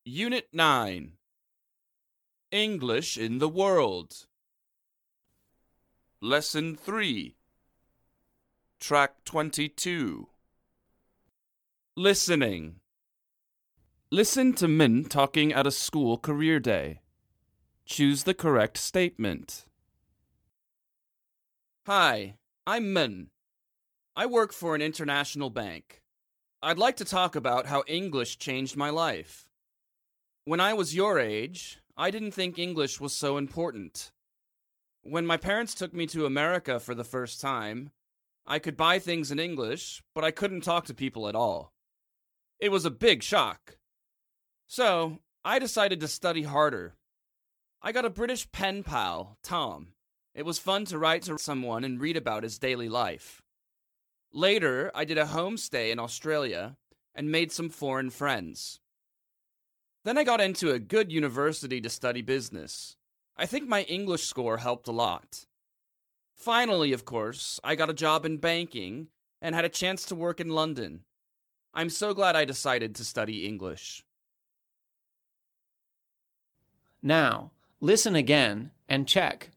Unit 9. English in the World. Lesson 3. Track 22. Listening. Listen to Min talking at a school career day. Choose the correct statement. Hi, I'm Min. I work for an international bank. I'd like to talk about how English changed my life. When I was your age, I didn't think English was so important. When my parents took me to America for the first time, I could buy things in English, but I couldn't talk to people at all. It was a big shock. So, I decided to study harder. I got a British pen pal, Tom. It was fun to write to someone and read about his daily life. Later, I did a homestay in Australia and made some foreign friends. Then I got into a good university to study business. I think my English score helped a lot. Finally, of course, I got a job in banking and had a chance to work in London. I'm so glad I decided to study English. Now, listen again and check.